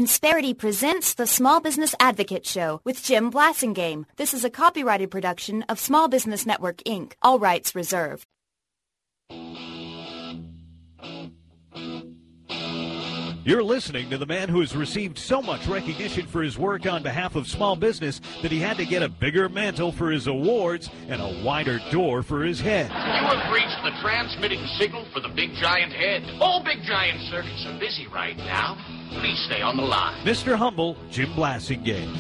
Insperity presents the Small Business Advocate Show with Jim Blasingame. This is a copyrighted production of Small Business Network, Inc., all rights reserved. You're listening to the man who has received so much recognition for his work on behalf of small business that he had to get a bigger mantle for his awards and a wider door for his head. You have reached the transmitting signal for the Big Giant Head. All Big Giant circuits are busy right now. Please stay on the line. Mr. Humble, Jim Blasingame.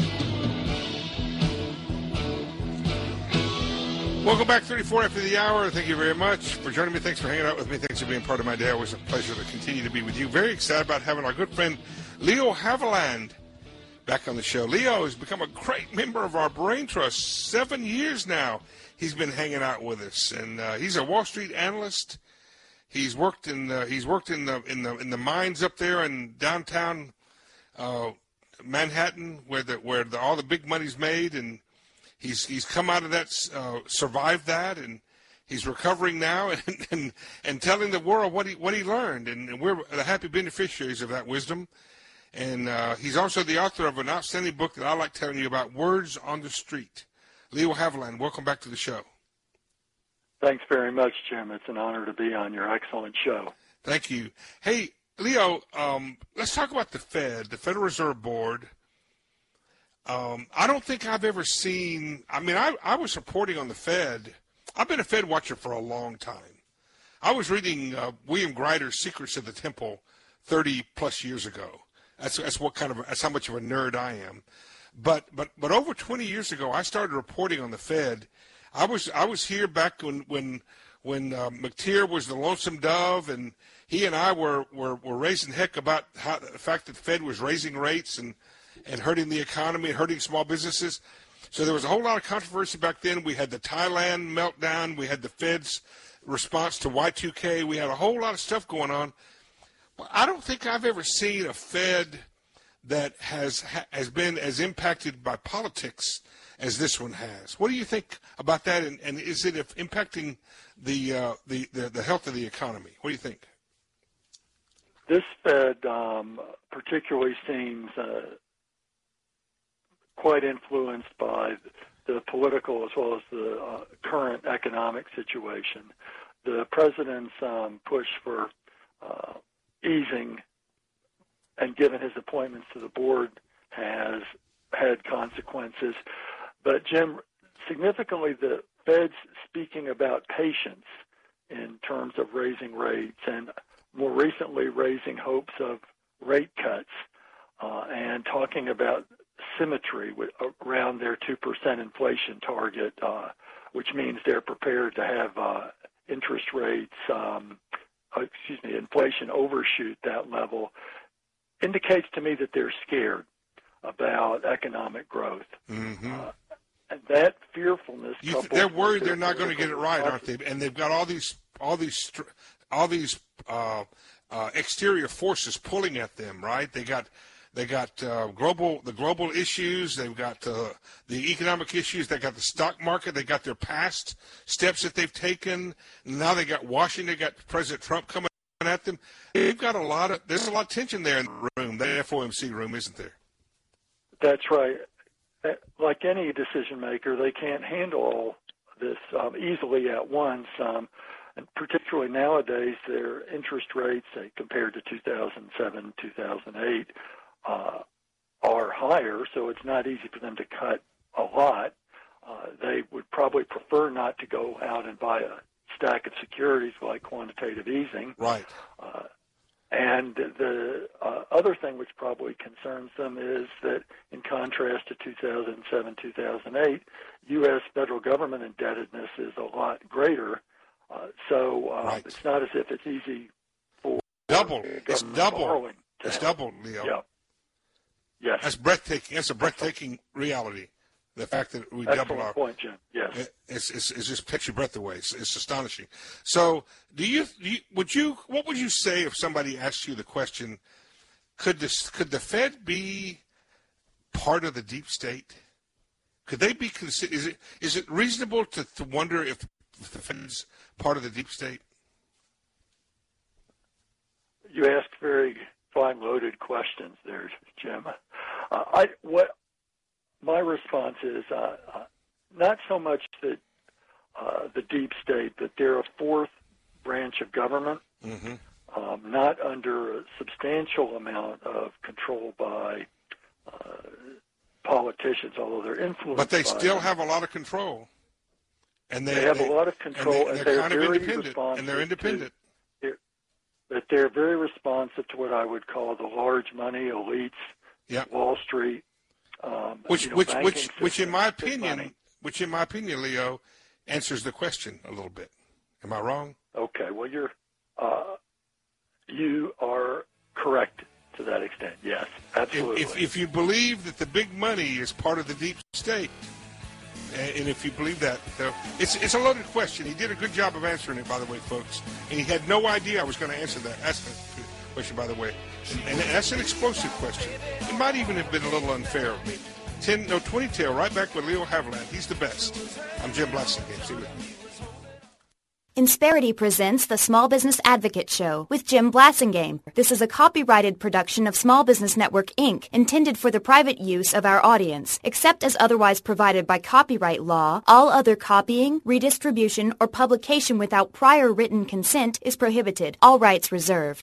Welcome back, 34 after the hour. Thank you very much for joining me. Thanks for hanging out with me. Thanks for being part of my day. Always a pleasure to continue to be with you. Very excited about having our good friend Leo Haviland back on the show. Leo has become a great member of our Brain Trust. 7 years now he's been hanging out with us, and he's a Wall Street analyst. He's worked in the mines up there in downtown Manhattan, where all the big money's made, and he's come out of that, survived that, and he's recovering now, and telling the world what he learned, and we're the happy beneficiaries of that wisdom. And he's also the author of an outstanding book that I like telling you about, Words on the Street. Leo Haviland, welcome back to the show. Thanks very much, Jim. It's an honor to be on your excellent show. Thank you. Hey, Leo, let's talk about the Fed, the Federal Reserve Board. I don't think I've ever seen, I was reporting on the Fed. I've been a Fed watcher for a long time. I was reading William Greider's Secrets of the Temple 30-plus years ago. That's how much of a nerd I am. But over 20 years ago, I started reporting on the Fed. I was here back when McTeer was the lonesome dove, and he and I were raising heck about the fact that the Fed was raising rates and hurting the economy and hurting small businesses. So there was a whole lot of controversy back then. We had the Thailand meltdown. We had the Fed's response to Y2K. We had a whole lot of stuff going on. But I don't think I've ever seen a Fed that has been as impacted by politics as this one has. What do you think about that, and is it impacting the health of the economy? What do you think? This Fed particularly seems quite influenced by the political as well as the current economic situation. The president's push for easing and given his appointments to the board has had consequences. But, Jim, significantly, the Fed's speaking about patience in terms of raising rates and more recently raising hopes of rate cuts and talking about symmetry around their 2% inflation target, which means they're prepared to have interest rates, inflation overshoot that level, indicates to me that they're scared about economic growth. Mm-hmm. And that fearfulness. They're worried they're not going to get it right, aren't they? And they've got all these exterior forces pulling at them, right? They got the global issues. They've got the economic issues. They got the stock market. They got their past steps that they've taken. Now they got Washington. They got President Trump coming at them. They've got there's a lot of tension there in the room, the FOMC room, isn't there? That's right. Like any decision maker, they can't handle all this easily at once. And particularly nowadays, their interest rates, compared to 2007, 2008, are higher, so it's not easy for them to cut a lot. They would probably prefer not to go out and buy a stack of securities like quantitative easing. Right. And the other thing which probably concerns them is that in contrast to 2007, 2008, U.S. federal government indebtedness is a lot greater. Right. It's not as if it's easy for double. It's double. Borrowing. It's double, Leo. Yeah. Yes. That's breathtaking. That's a breathtaking reality. The fact that we Excellent double our point, Jim. Yes. It's just takes your breath away. It's astonishing. So, what would you say if somebody asked you the question, could the Fed be part of the deep state? Could they be considered? Is it reasonable to wonder if the Fed's part of the deep state? You asked very fine loaded questions there, Jim. What my response is, not so much that the deep state, but they're a fourth branch of government, not under a substantial amount of control by politicians, although they're influenced. But they by still them. have a lot of control, and They have a lot of control, and they're kind of very independent, and they're independent. But they're very responsive to what I would call the large money elites, Wall Street. Which in my opinion, money. Leo, answers the question a little bit. Am I wrong? Okay. Well, you are correct to that extent. Yes, absolutely. If you believe that the big money is part of the deep state, and if you believe that, it's a loaded question. He did a good job of answering it, by the way, folks. And he had no idea I was going to answer that. Ask that question, by the way. And that's an explosive question. It might even have been a little unfair of me. 20 tail, right back with Leo Haviland. He's the best. I'm Jim Blasingame. See you. Insperity presents the Small Business Advocate Show with Jim Blasingame. This is a copyrighted production of Small Business Network, Inc., intended for the private use of our audience. Except as otherwise provided by copyright law, all other copying, redistribution, or publication without prior written consent is prohibited. All rights reserved.